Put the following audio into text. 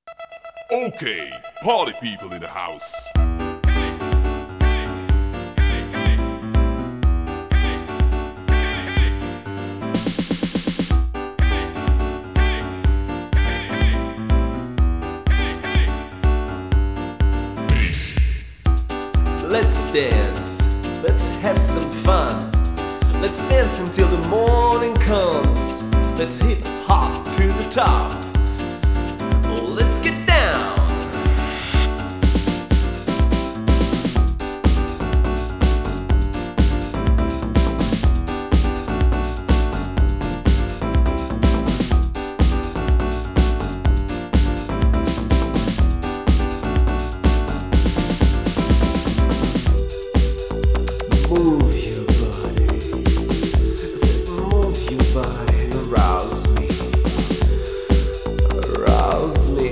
Okay, party people in the house. Let's dance, let's have some fun. Let's dance until the morning comes. Let's hip hop to the top.